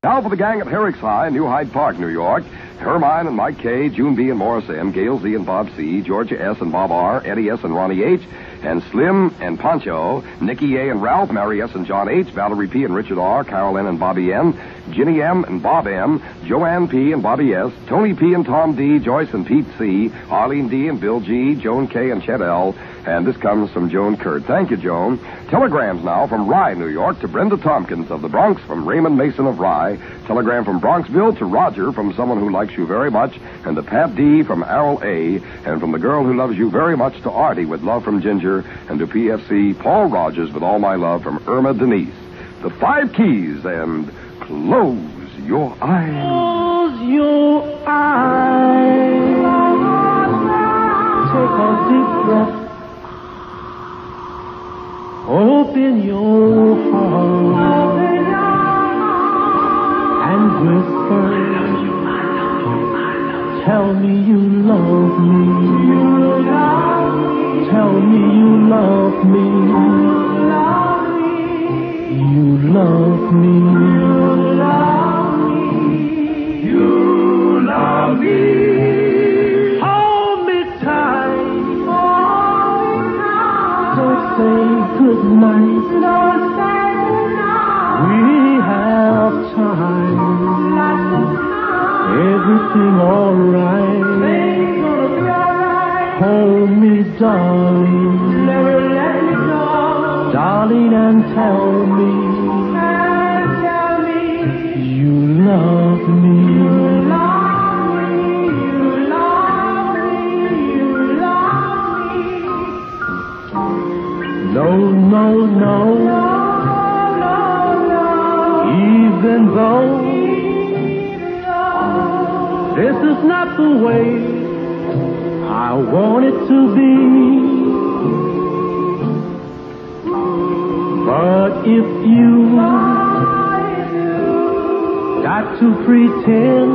Now for the gang at Herrick's High, New Hyde Park, New York. Hermine and Mike K., June B. and Morris M., Gail Z. and Bob C., Georgia S. and Bob R., Eddie S. and Ronnie H., and Slim and Pancho, Nikki A. and Ralph, Mary S. and John H., Valerie P. and Richard R., Carol N. and Bobby N., Ginny M. and Bob M., Joanne P. and Bobby S., Tony P. and Tom D., Joyce and Pete C., Arlene D. and Bill G., Joan K. and Chet L., and this comes from Joan Kurt. Thank you, Joan. Telegrams now from Rye, New York, to Brenda Tompkins of the Bronx, from Raymond Mason of Rye. Telegram from Bronxville to Roger from someone who likes you very much, and to Pat D. from Errol A., and from the girl who loves you very much to Artie with love from Ginger, and to PFC Paul Rogers with all my love from Irma Denise. The 5 Keys and Close Your Eyes. Close your eyes. Take a deep breath. Open your heart and whisper. Tell me you love me. Tell me you love me. You love me. You love me. Hold me tight. Don't say good night. We have time. Everything alright. Hold me, darling. Never let me go. Darling, and tell me you love me. No, no, no. Even though this is not the way I want it to be, but if you got to pretend,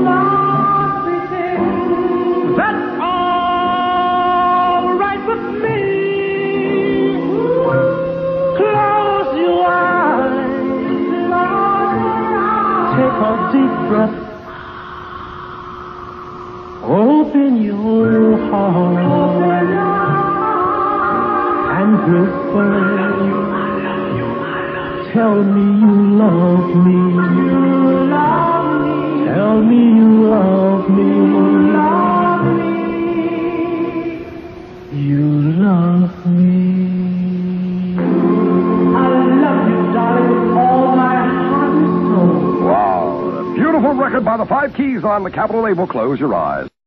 that's all right with me. Close your eyes, take a deep breath. Open your heart and whisper. Tell me you love me. Tell me you love me. You love me. I love you, darling, with all my heart and soul. Wow, a beautiful record by the 5 Keys on the Capitol label. Close Your Eyes.